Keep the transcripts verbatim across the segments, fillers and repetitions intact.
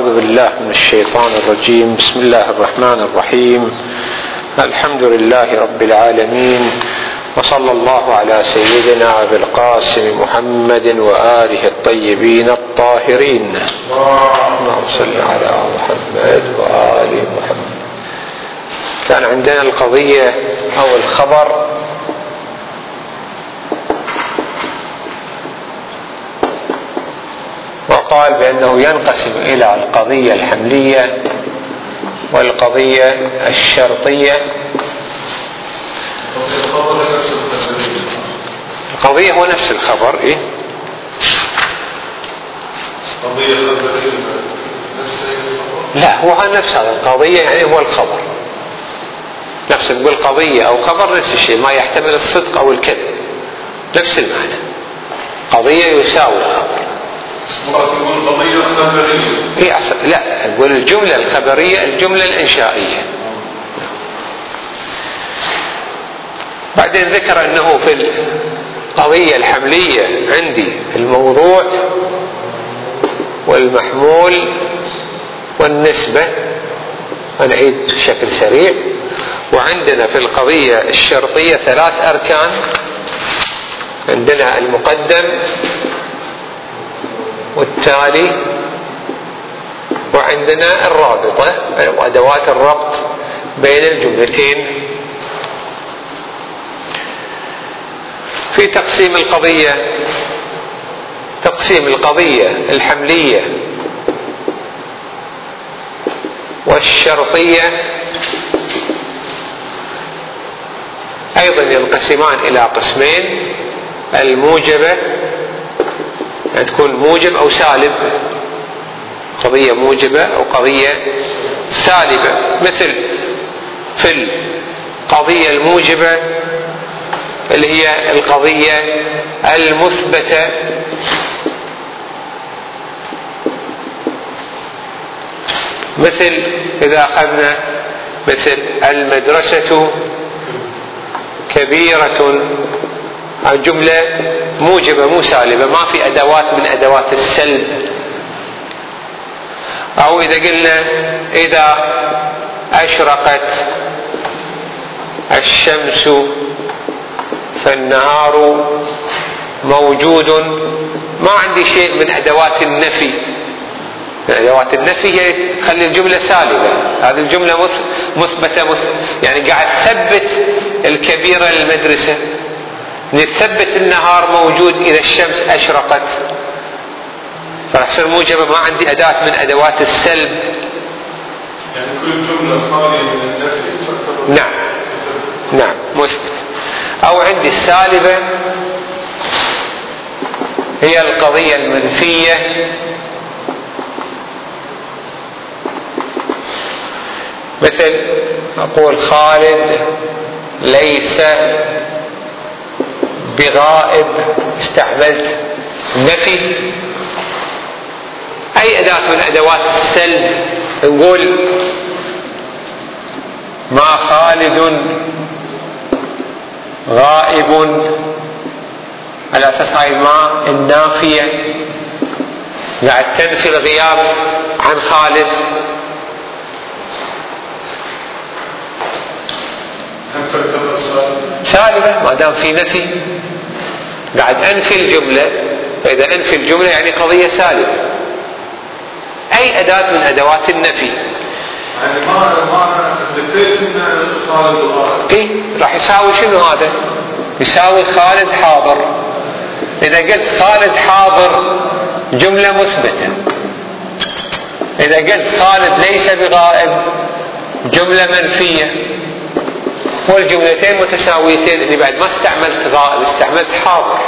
أعوذ بالله من الشيطان الرجيم. بسم الله الرحمن الرحيم. الحمد لله رب العالمين، وصلى الله على سيدنا أبي القاسم محمد وآله الطيبين الطاهرين. اللهم صل على محمد وآل محمد. كان عندنا القضية أو الخبر وقال بأنه ينقسم إلى القضية الحملية والقضية الشرطية. القضية هو نفس الخبر. إيه؟ قضية خبرية نفس لا، هو نفس هذا القضية، يعني هو الخبر نفس. نقول قضية أو خبر نفس الشيء، ما يحتمل الصدق أو الكذب، نفس المعنى. قضية يساوي الخبر. تقول قضية خبرية. إيه أصل... لا، نقول الجملة الخبرية الجملة الإنشائية. بعدين ذكر أنه في القضية الحملية عندي الموضوع والمحمول والنسبة. أنعيد بشكل سريع. وعندنا في القضية الشرطية ثلاث أركان. عندنا المقدم والتالي، وعندنا الرابطة وأدوات الربط بين الجملتين. في تقسيم القضية، تقسيم القضية الحملية والشرطية أيضا ينقسمان إلى قسمين: الموجبة، يعني تكون موجب أو سالب، قضية موجبة أو قضية سالبة. مثل في القضية الموجبة اللي هي القضية المثبتة، مثل إذا أخذنا مثل المدرسة كبيرة، جملة موجبة مو سالبة، ما في أدوات من أدوات السلب. أو إذا قلنا إذا أشرقت الشمس فالنهار موجود، ما عندي شيء من أدوات النفي. أدوات النفي هي تخلي الجملة سالبة. هذه الجملة مثبتة، يعني قاعد تثبت الكبيرة للمدرسة، نثبت النهار موجود إذا الشمس أشرقت، فراح تصير موجبة، ما عندي أداة من أدوات السلب. يعني كل جملة خالية من النفي. نعم نعم مثبت. أو عندي السالبة هي القضية المنفية، مثل أقول خالد ليس بغائب، استعملت نفي. أي أداة من أدوات السلب. نقول ما خالد غائب، على أساس هاي ما النافية قاعد تنفي الغياب عن خالد. سالبة ما دام في نفي، قاعد أنفي الجملة، فإذا أنفي الجملة يعني قضية سالبة. أي أداة من أدوات النفي. يعني ما ما نفيت إن خالد غائب. إيه راح يساوي شنو هذا؟ يساوي خالد حاضر. إذا قلت خالد حاضر جملة مثبتة. إذا قلت خالد ليس بغائب جملة منفية. والجملتين متساويتين، اللي بعد ما استعملت غائب استعملت حاضر،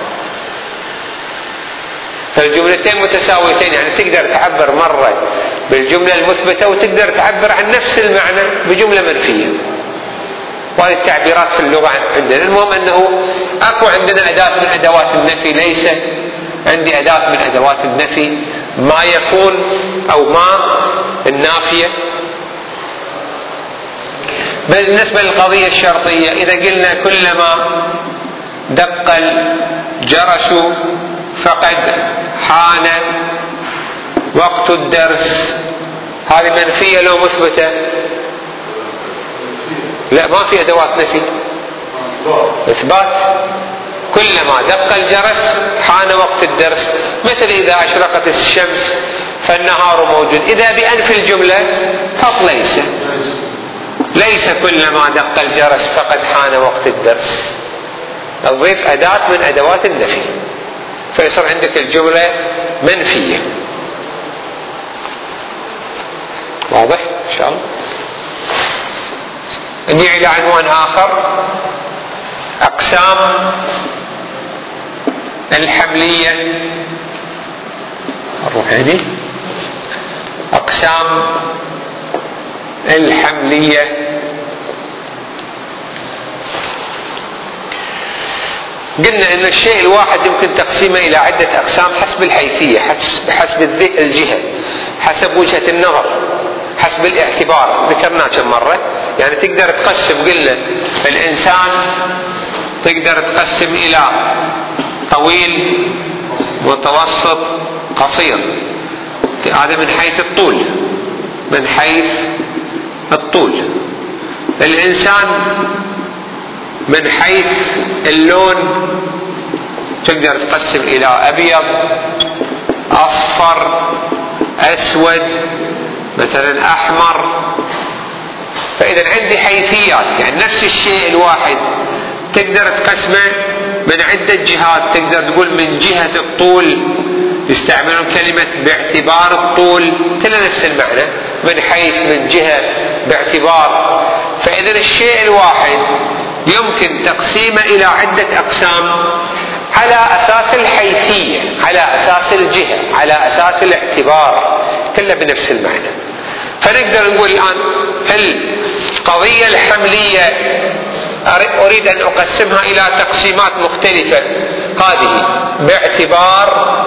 فالجملتين متساويتين. يعني تقدر تعبر مرة بالجملة المثبتة وتقدر تعبر عن نفس المعنى بجملة منفية. وهذه التعبيرات في اللغة عندنا. المهم أنه أكو عندنا أداة من أدوات النفي، ليس عندي أداة من أدوات النفي، ما يكون أو ما النافية. بالنسبة للقضية الشرطية، إذا قلنا كلما دق الجرس فقد حان وقت الدرس، هذه منفية لو مثبتة؟ لا، ما في أدوات نفي، إثبات. كلما دق الجرس حان وقت الدرس، مثل إذا أشرقت الشمس فالنهار موجود. إذا بأنفي الجملة حط ليس، ليس كلما دق الجرس فقد حان وقت الدرس، تضيف أداة من أدوات النفي، فيصير عندك الجملة منفية. واضح إن شاء الله؟ نجي إلى عنوان آخر، أقسام الحملية. نروح هنا، أقسام الحملية. قلنا أن الشيء الواحد يمكن تقسيمه إلى عدة أقسام حسب الحيثية، حسب الجهة، حسب وجهة النظر، حسب الاعتبار. ذكرناه كم مرة. يعني تقدر تقسم، قلنا الإنسان تقدر تقسم إلى طويل متوسط قصير، هذا من حيث الطول، من حيث الطول. الإنسان من حيث اللون تقدر تقسم إلى أبيض، أصفر، أسود، مثلا أحمر. فإذا عندي حيثيات، يعني نفس الشيء الواحد تقدر تقسمه من عدة جهات. تقدر تقول من جهة الطول، يستعملون كلمة باعتبار الطول، كلها نفس المعنى، من حيث، من جهة، باعتبار. فإذا الشيء الواحد يمكن تقسيمه إلى عدة أقسام على أساس الحيثية، على أساس الجهة، على أساس الاعتبار، كلها بنفس المعنى. فنقدر نقول الآن القضية الحملية أريد أن أقسمها إلى تقسيمات مختلفة، هذه باعتبار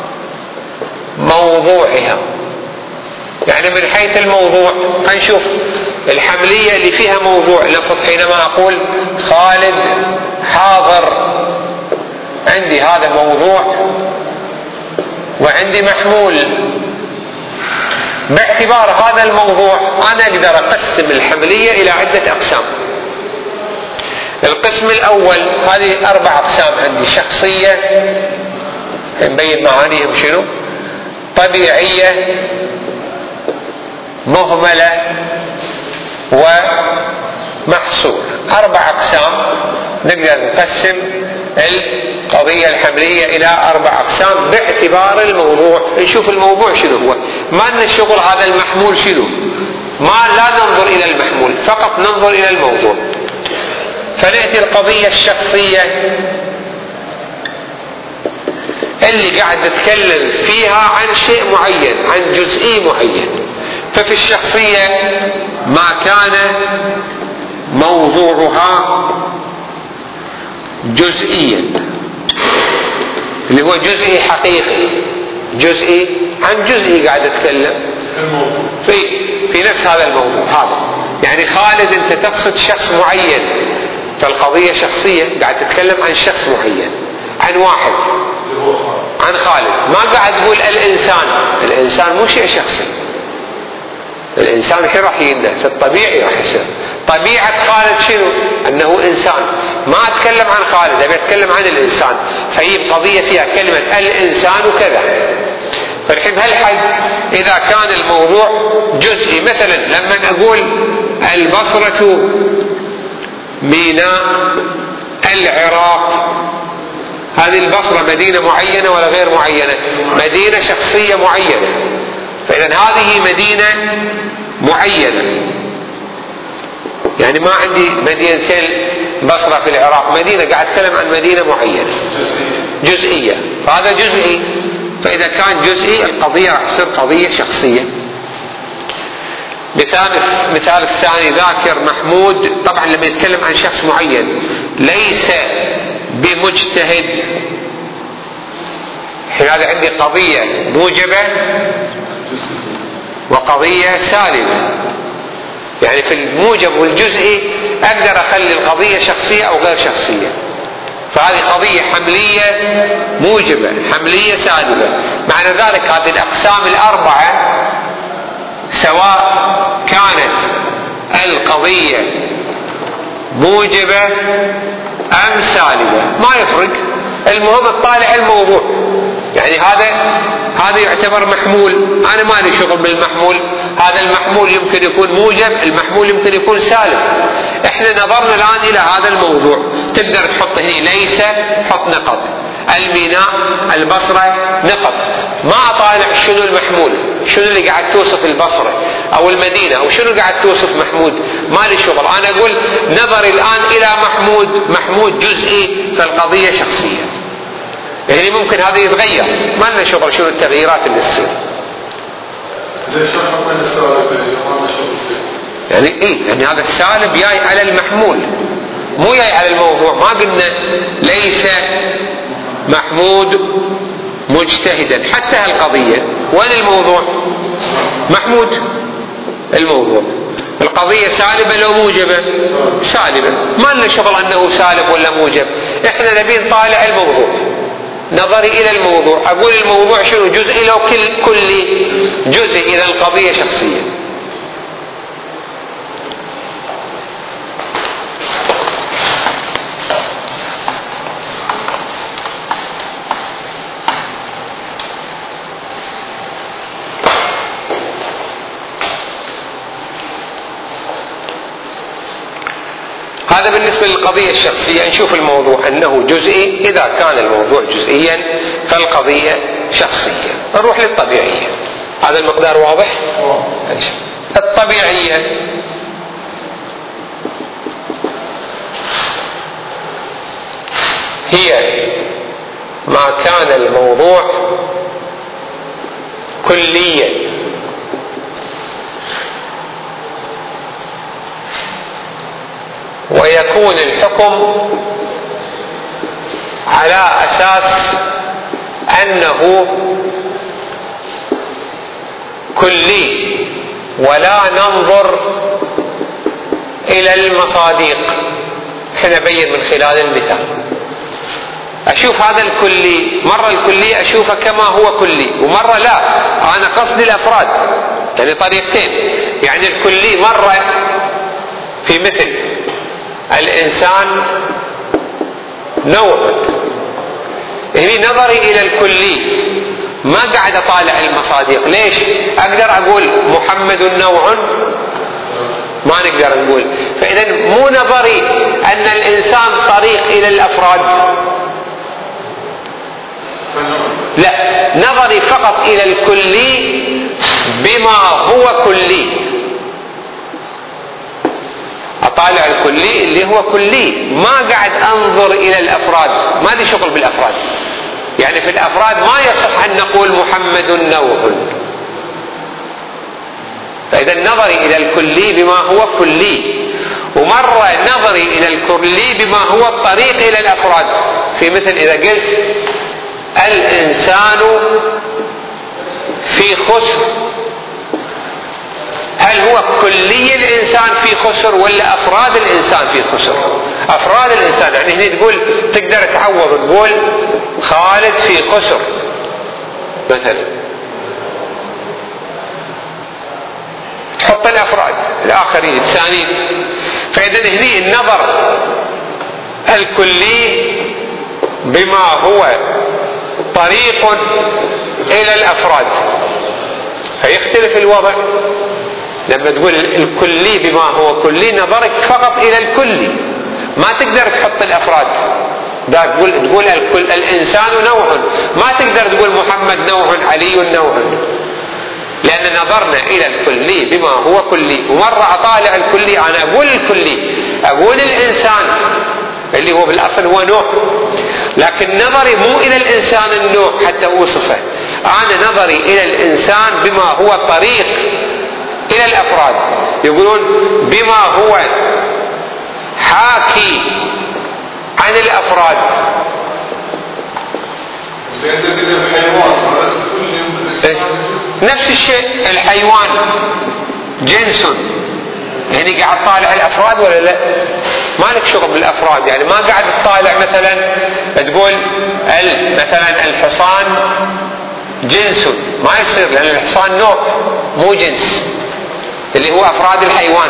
موضوعها. يعني من حيث الموضوع هنشوف الحملية اللي فيها موضوع. لفظ حينما أقول خالد حاضر، عندي هذا موضوع وعندي محمول. باعتبار هذا الموضوع أنا أقدر أقسم الحملية إلى عدة أقسام. القسم الأول، هذه أربع أقسام عندي: شخصية، نبين معانيهم شنو، طبيعية، مهملة، ومحصور. أربع أقسام نقدر نقسم القضية الحملية إلى أربع أقسام باعتبار الموضوع. نشوف الموضوع شنو هو، ما لنا الشغل هذا المحمول شنو، ما لا ننظر إلى المحمول، فقط ننظر إلى الموضوع. فنأتي القضية الشخصية اللي قاعد نتكلم فيها عن شيء معين، عن جزئي معين. ففي الشخصية ما كان موضوعها جزئيا، اللي هو جزئي حقيقي، جزئي عن جزئي قاعد اتكلم في في نفس هذا الموضوع. هذا يعني خالد انت تقصد شخص معين، فالقضية شخصية قاعد تتكلم عن شخص معين، عن واحد، عن خالد. ما قاعد تقول الإنسان، الإنسان مو شيء شخصي. الإنسان شو راح ينده في الطبيعي، راح يصير طبيعة خالد شنو؟ أنه إنسان. ما أتكلم عن خالد، أبي أتكلم عن الإنسان، فهي قضية فيها كلمة الإنسان وكذا. فالحين بهالحد إذا كان الموضوع جزئي، مثلا لما أقول البصرة ميناء العراق، هذه البصرة مدينة معينة ولا غير معينة؟ مدينة شخصية معينة. فإذا هذه مدينة معينة، يعني ما عندي مدينتين بصرة في العراق، مدينة قاعد أتكلم عن مدينة معينة جزئية، فهذا جزئي. فإذا كان جزئي القضية راح تصير قضية شخصية. مثال مثال الثاني، ذاكر محمود، طبعا لما يتكلم عن شخص معين ليس بمجتهد. هذا عندي قضية موجبة وقضية سالبة. يعني في الموجب والجزئي أقدر أخلي القضية شخصية أو غير شخصية. فهذه قضية حملية موجبة، حملية سالبة. معنى ذلك هذه الأقسام الأربعة سواء كانت القضية موجبة أم سالبة ما يفرق، المهم تطالع الموضوع. يعني هذا هذا يعتبر محمول، أنا ما لي شغل بالمحمول، هذا المحمول يمكن يكون موجب، المحمول يمكن يكون سالب. احنا نظرنا الآن إلى هذا الموضوع، تقدر تحط هنا ليس، حط نقط، الميناء، البصرة، نقط. ما أطالع شنو المحمول، شنو اللي قاعد توصف البصرة أو المدينة أو شنو قاعد توصف محمود، ما لي شغل. أنا أقول نظري الآن إلى محمود، محمود جزئي فالقضية شخصية. يعني ممكن هذا يتغير، ما لنا شغل شنو التغييرات اللي تصير. زي شو حكم السالب اللي ما شغل يعني ايه؟ يعني هذا السالب جاي على المحمول مو جاي على الموضوع. ما قلنا ليس محمود مجتهدا، حتى هالقضية وين الموضوع؟ محمود الموضوع. القضية سالبة لو موجبة؟ سالبة. ما لنا شغل أنه سالب ولا موجب، احنا نبي نطالع الموضوع، نظري إلى الموضوع. أقول الموضوع شنو؟ جزئي لو كل كلي؟ جزئي إذا القضية شخصية. هذا بالنسبة للقضية الشخصية. نشوف الموضوع أنه جزئي، إذا كان الموضوع جزئيا فالقضية شخصية. نروح للطبيعية. هذا المقدار واضح؟ الطبيعية هي ما كان الموضوع كليا ويكون الحكم على أساس أنه كلي، ولا ننظر إلى المصادق. احنا نبين من خلال المثال. أشوف هذا الكلي، مرة الكلي أشوفه كما هو كلي، ومرة لا، أنا قصدي الأفراد، يعني طريقتين. يعني الكلي مرة في مثل الإنسان نوع، هني نظري إلى الكلي، ما قاعد أطالع المصادق. ليش؟ أقدر أقول محمد نوع؟ ما نقدر نقول. فإذا مو نظري أن الإنسان طريق إلى الأفراد، لا، نظري فقط إلى الكلي بما هو كلي. أطالع الكلي اللي هو كلي، ما قاعد أنظر إلى الأفراد، ما لي شغل بالأفراد. يعني في الأفراد ما يصح أن نقول محمد نوع. فإذا نظري إلى الكلي بما هو كلي، ومرة نظري إلى الكلي بما هو الطريق إلى الأفراد. في مثل إذا قلت الإنسان في خسر، هل هو كلي الإنسان في خسر ولا أفراد الإنسان في خسر؟ أفراد الإنسان. يعني هنا تقول تقدر تعوض، تقول خالد في خسر مثلا، تحط الأفراد الآخرين الثانيين. فإذا هنا النظر الكلي بما هو طريق إلى الأفراد، فيختلف الوضع. لما تقول الكلي بما هو كلي، نظرك فقط إلى الكلي، ما تقدر تحط الأفراد. دا تقول تقول الكل الإنسان نوع، ما تقدر تقول محمد نوع، علي نوع، لأن نظرنا إلى الكلي بما هو كلي. ومرة أطالع الكلي، أنا أقول الكلي، أقول الإنسان اللي هو بالأصل هو نوع، لكن نظري مو إلى الإنسان النوع حتى أوصفه، أنا نظري إلى الإنسان بما هو طريق إلى الأفراد. يقولون بما هو حاكي عن الأفراد. نفس الشيء، الحيوان جنس هني قاعد طالع الافراد ولا لا؟ ما لك شغل بالافراد، يعني ما قاعد تطالع مثلا تقول مثلا الحصان جنس، ما يصير، لان الحصان نوع مو جنس اللي هو افراد الحيوان،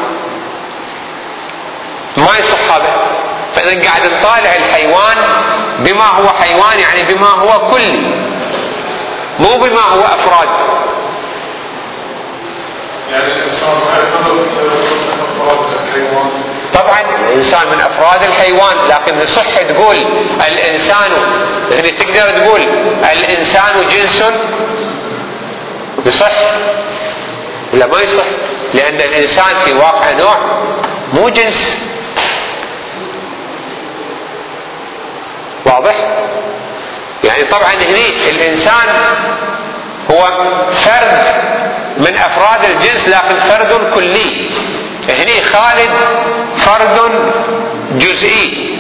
ما يصح هذا. فاذا قاعد نطالع الحيوان بما هو حيوان، يعني بما هو كلي، مو بما هو افراد. يعني الانسان ما يعتبر من افراد الحيوان؟ طبعا الانسان من افراد الحيوان، لكن يصح تقول الانسان، يعني تقدر تقول الانسان جنس؟ يصح ولا ما يصح؟ لان الانسان في واقع نوع مو جنس. واضح؟ يعني طبعا هني الانسان هو فرد من افراد الجنس، لكن فرد كلي. هني خالد فرد جزئي،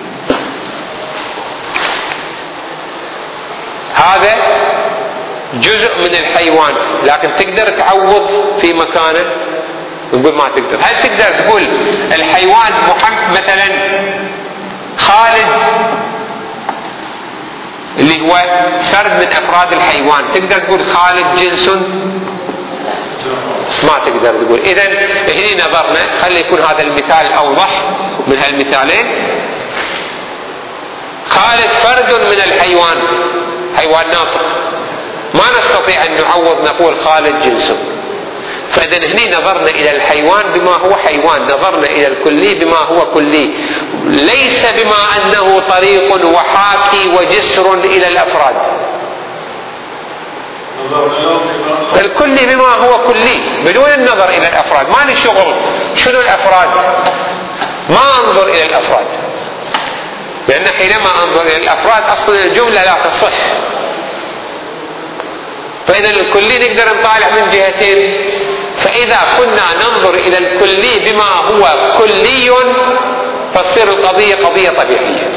هذا جزء من الحيوان، لكن تقدر تعوض في مكانه؟ نقول ما تقدر. هل تقدر تقول الحيوان محمد مثلا خالد اللي هو فرد من افراد الحيوان، تقدر تقول خالد جنس؟ ما تقدر تقول. اذا هنا نظرنا، خلي يكون هذا المثال اوضح من هالمثالين. خالد فرد من الحيوان، حيوان ناطق، ما نستطيع ان نعوض نقول خالد جنس. فاذا هنا نظرنا الى الحيوان بما هو حيوان، نظرنا الى الكلي بما هو كلي، ليس بما انه طريق وحاكي وجسر الى الافراد. الكلي بما هو كلي بدون النظر الى الافراد. ما لي شغل شنو الافراد، ما انظر الى الافراد، لان حينما انظر الى الافراد اصلا الجمله لا تصح. فاذا الكلي نقدر نطالع من جهتين. فاذا كنا ننظر الى الكلي بما هو كلي فتصير القضيه قضيه طبيعيه.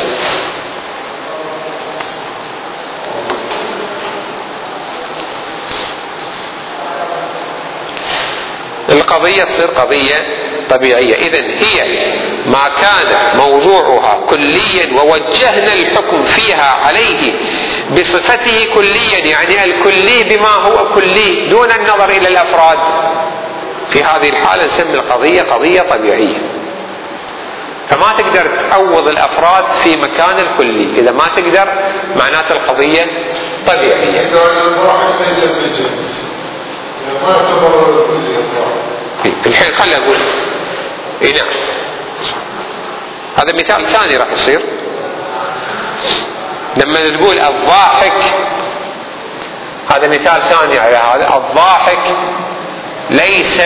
القضية تصير قضية طبيعية. إذن هي ما كان موضوعها كليا ووجهنا الحكم فيها عليه بصفته كليا، يعني الكلي بما هو كلي دون النظر إلى الأفراد، في هذه الحالة نسمي القضية قضية طبيعية. فما تقدر تعوض الأفراد في مكان الكلي. إذا ما تقدر معناته القضية طبيعية. إذا الواحد ليس بالجنس ما يعتبر الكلي الواحد. الحين خلي أقول إيه نعم، هذا مثال ثاني راح يصير. لما تقول الضاحك، هذا مثال ثاني على هذا. الضاحك ليس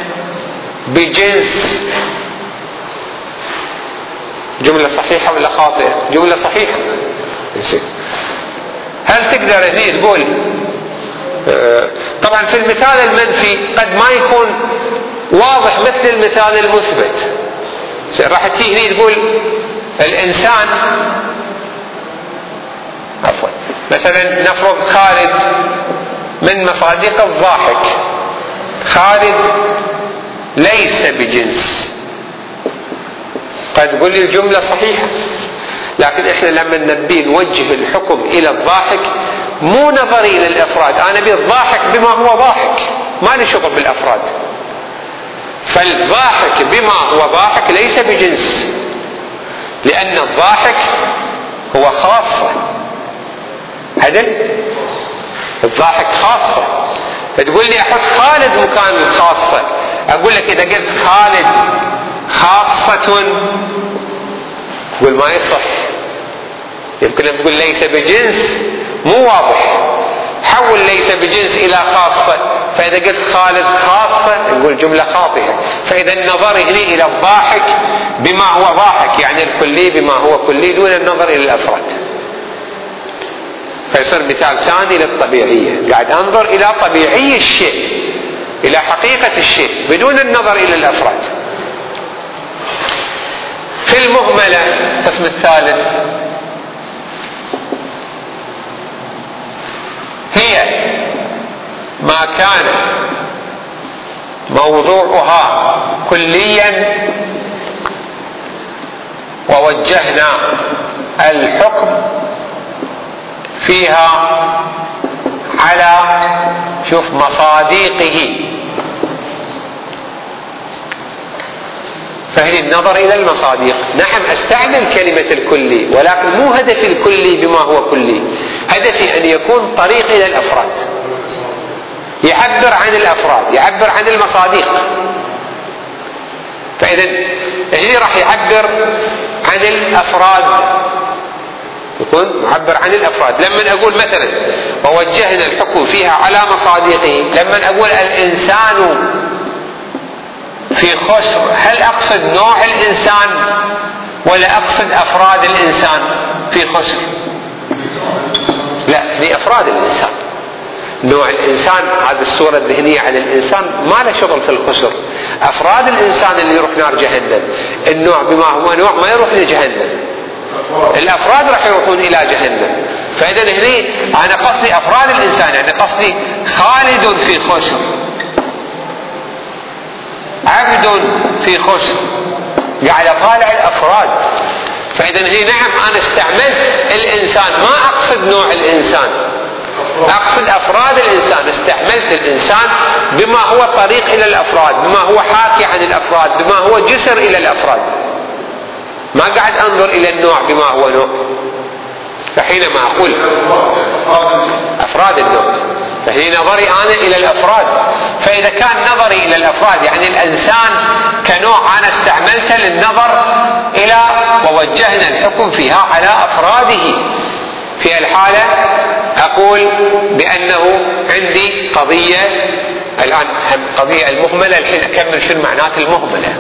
بجنس، جملة صحيحة ولا خاطئة؟ جملة صحيحة. هل تقدر هذه تقول آه طبعا في المثال المنفي قد ما يكون واضح مثل المثال المثبت. راح تيجي هنا تقول الإنسان، عفوا مثلا نفرض خالد من مصادق الضاحك، خالد ليس بجنس، قد تقول لي الجملة صحيحة، لكن احنا لما نبي نوجه الحكم الى الضاحك مو نظري الى الافراد، انا ابي الضاحك بما هو ضاحك، ما لي شغل بالافراد. فالضاحك بما هو ضاحك ليس بجنس، لان الضاحك هو خاصة. عدل؟ الضاحك خاصة. فتقول لي احط خالد مكان الخاصة، اقول لك اذا قلت خالد خاصة تقول ما يصح. يمكن لما تقول ليس بجنس مو واضح، حول ليس بجنس الى خاصة، فاذا قلت خالد خاصة نقول جملة خاطئة. فاذا النظر هنا الى الضاحك بما هو ضاحك، يعني الكلي بما هو كلي دون النظر الى الافراد. فيصير مثال ثاني للطبيعية، قاعد انظر الى طبيعي الشيء، الى حقيقة الشيء بدون النظر الى الافراد. في المهملة القسم الثالث هي ما كان موضوعها كليا ووجهنا الحكم فيها على شوف مصاديقه. فهي النظر إلى المصاديق. نعم أستعمل كلمة الكلي، ولكن مو هدفي الكلي بما هو كلي، هدفي أن يكون طريق إلى الأفراد، يعبر عن الأفراد، يعبر عن المصاديق. فإذا هنا راح يعبر عن الأفراد، يكون معبر عن الأفراد. لما أقول مثلا ووجهنا الحكم فيها على مصاديقه، لما أقول الإنسان في خسر، هل أقصد نوع الإنسان ولا أقصد أفراد الإنسان في خسر؟ لا، هي أفراد الإنسان. نوع الإنسان هذه الصورة الذهنية عن الإنسان ما له شغل في الخسر. أفراد الإنسان اللي يروح نار جهنم، النوع بما هو نوع ما يروح لجهنم، الأفراد راح يروحون إلى جهنم. فإذا هنا أنا قصدي أفراد الإنسان، يعني قصدي خالد في خسر، عبد في خسر، قاعد أطالع الأفراد. فإذا هنا نعم أنا استعملت الإنسان، ما أقصد نوع الإنسان، أقصد أفراد الإنسان. استعملت الإنسان بما هو طريق إلى الأفراد، بما هو حاكي عن الأفراد، بما هو جسر إلى الأفراد. ما قاعد أنظر إلى النوع بما هو نوع. فحينما أقول أفراد النوع، فهي نظري أنا إلى الأفراد. فإذا كان نظري إلى الأفراد يعني الإنسان كنوع، أنا استعملته للنظر إلى ووجهنا الحكم فيها على أفراده. في الحالة أقول بأنه عندي قضية الآن، قضية المهملة. الحين أكمل شنو معنات المهملة.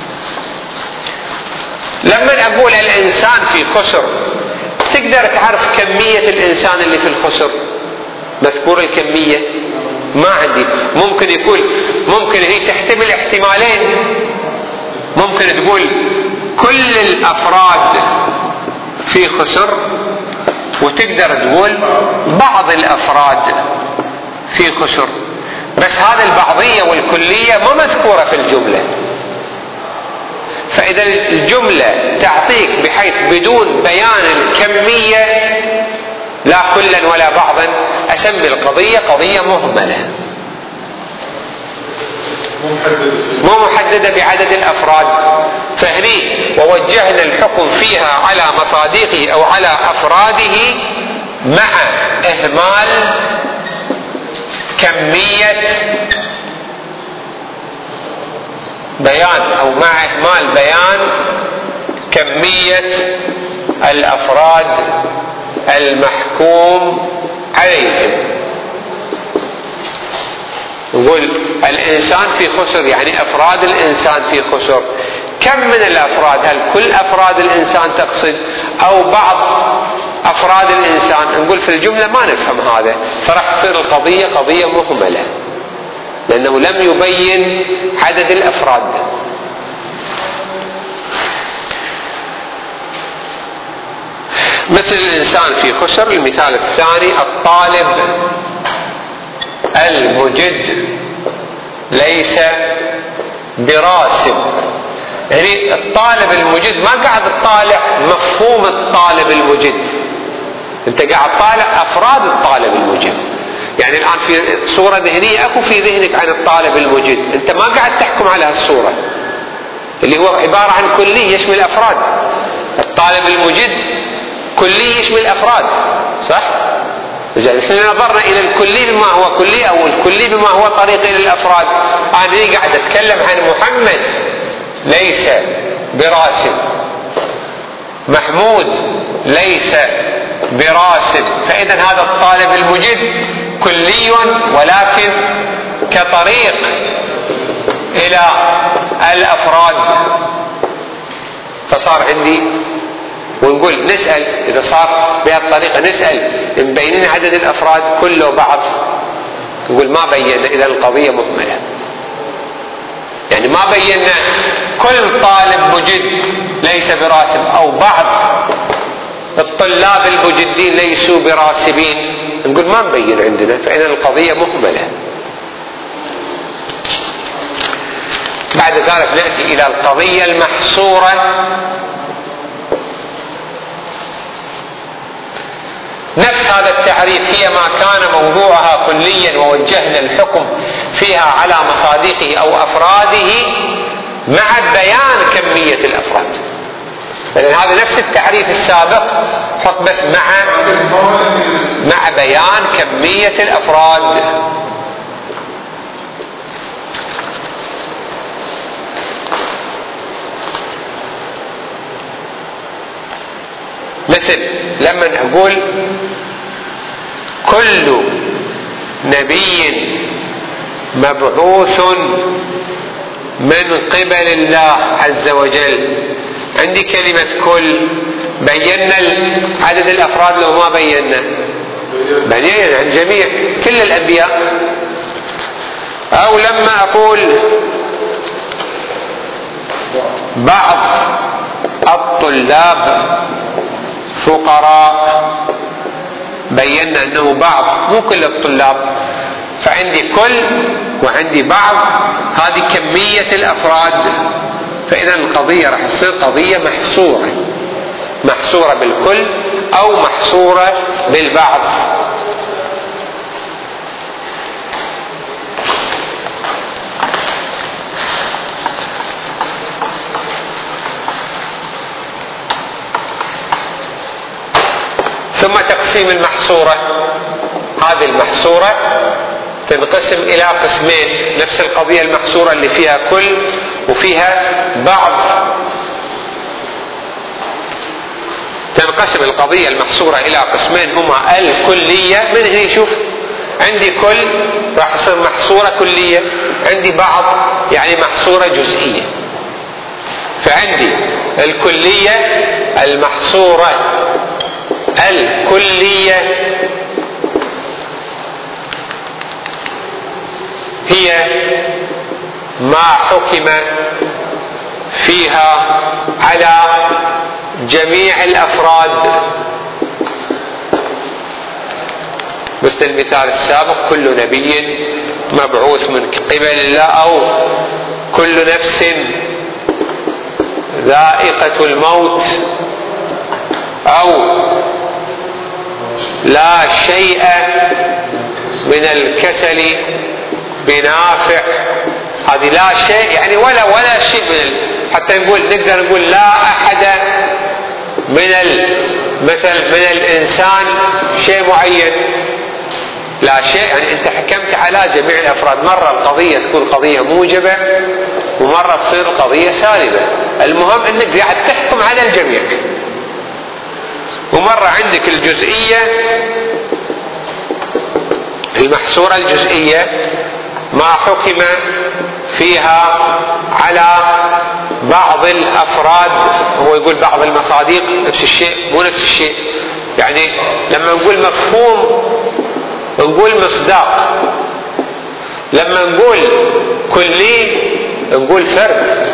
لما أقول الإنسان في خسر، تقدر تعرف كمية الإنسان اللي في الخسر؟ مذكور الكمية؟ ما عندي. ممكن يكون، ممكن هي تحتمل احتمالين. ممكن تقول كل الأفراد في خسر، وتقدر تقول بعض الأفراد في خسر. بس هذه البعضية والكلية ما مذكورة في الجملة. فإذا الجملة تعطيك بحيث بدون بيان الكمية لا كلا ولا بعضا، أسمي القضية قضية مهملة، مو محددة بعدد الأفراد. فهني ووجهنا الحكم فيها على مصاديقه أو على أفراده مع إهمال كمية بيان، أو مع إهمال بيان كمية الأفراد المحكوم عليهم. نقول الإنسان في خسر، يعني أفراد الإنسان في خسر. كم من الأفراد؟ هل كل أفراد الإنسان تقصد أو بعض أفراد الإنسان؟ نقول في الجملة ما نفهم هذا، فراح تصير القضية قضية مهملة، لأنه لم يبين عدد الأفراد. مثل الإنسان في خسر. المثال الثاني الطالب المجد ليس براسب. يعني الطالب المجد ما قاعد تطالع مفهوم الطالب المجد، انت قاعد تطالع افراد الطالب المجد. يعني الان في صورة ذهنية اكو في ذهنك عن الطالب المجد، انت ما قاعد تحكم على هالصورة اللي هو عبارة عن كلي يشمل افراد. الطالب المجد كلي يشمل افراد، صح؟ إذا احنا نظرنا الى الكلي بما هو كلي او الكلي بما هو طريق الى الافراد. انا قاعد اتكلم عن محمد ليس براسب، محمود ليس براسب. فاذا هذا الطالب المجد كلي ولكن كطريق الى الافراد. فصار عندي ونقول نسأل إذا صار بهالطريقة، نسأل مبينين عدد الأفراد كله بعض؟ نقول ما بينا، إذا القضية مهملة. يعني ما بينا كل طالب مجد ليس براسب أو بعض الطلاب المجدين ليسوا براسبين، نقول ما مبين عندنا، فإذا القضية مهملة. بعد ذلك نأتي إلى القضية المحصورة. نفس هذا التعريف، هي ما كان موضوعها كليا ووجهنا الحكم فيها على مصادقه أو أفراده مع بيان كمية الأفراد. لأن هذا نفس التعريف السابق، حط بس مع مع بيان كمية الأفراد. مثل لما نقول كل نبي مبعوث من قبل الله عز وجل، عندي كلمة كل، بينا عدد الأفراد لو ما بينا؟ بينا عن جميع كل الأنبياء. أو لما أقول بعض الطلاب فقراء، بينا أنه بعض مو كل الطلاب، فعندي كل وعندي بعض، هذه كمية الأفراد. فإذا القضية راح تصير قضية محصورة، محصورة بالكل أو محصورة بالبعض. ثم تقسيم المحصورة. هذه المحصورة تنقسم إلى قسمين، نفس القضية المحصورة اللي فيها كل وفيها بعض. تنقسم القضية المحصورة إلى قسمين هما الكلية. من هنا شوف، عندي كل راح تصير محصورة كلية، عندي بعض يعني محصورة جزئية. فعندي الكلية المحصورة الكلية هي ما حكم فيها على جميع الأفراد، مثل المثال السابق كل نبي مبعوث من قبل الله، أو كل نفس ذائقة الموت، أو لا شيء من الكسل بنافع. هذه لا شيء يعني ولا ولا شيء من ال... حتى نقول نقدر نقول لا أحد من ال... مثل من الإنسان شيء معين، لا شيء يعني أنت حكمت على جميع الأفراد. مرة القضية تكون قضية موجبة ومرة تصير قضية سالبة، المهم أنك قاعد تحكم على الجميع. ومرة عندك الجزئية المحصورة الجزئية ما حكم فيها على بعض الأفراد، هو يقول بعض المصادق نفس الشيء مو نفس الشيء. يعني لما نقول مفهوم نقول مصداق، لما نقول كلي نقول فرد.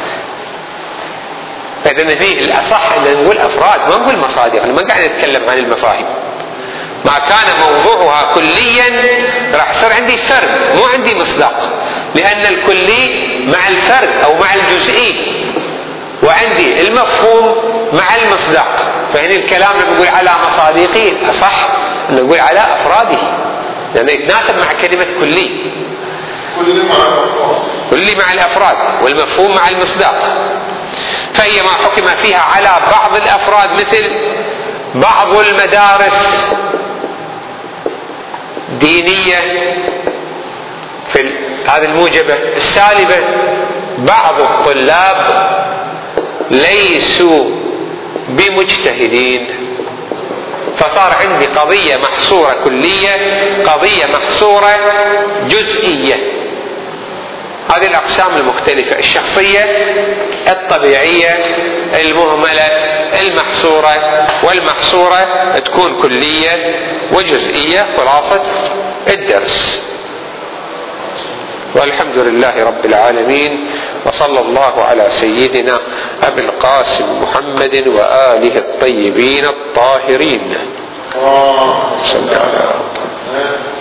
فإذا فيه الأصح أن نقول أفراد ما نقول مصادق، أنا ما قاعد نتكلم عن المفاهيم. ما كان موضوعها كليا راح يصير عندي فرد مو عندي مصداق، لأن الكلي مع الفرد أو مع الجزئي، وعندي المفهوم مع المصداق. فهنا الكلام لما نقول على مصادقه أصح أن نقول على أفراده، لأنه يتناسب مع كلمة كلي. كلي مع الأفراد والمفهوم مع المصداق. فهي ما حكم فيها على بعض الأفراد، مثل بعض المدارس دينية في هذه الموجبة. السالبة بعض الطلاب ليسوا بمجتهدين. فصار عندي قضية محصورة كلية، قضية محصورة جزئية. هذه الأقسام المختلفة: الشخصية، الطبيعية، المهملة، المحصورة. والمحصورة تكون كلية وجزئية. خلاصة الدرس. والحمد لله رب العالمين، وصلى الله على سيدنا أبي القاسم محمد وآله الطيبين الطاهرين. صلى الله عليه وسلم.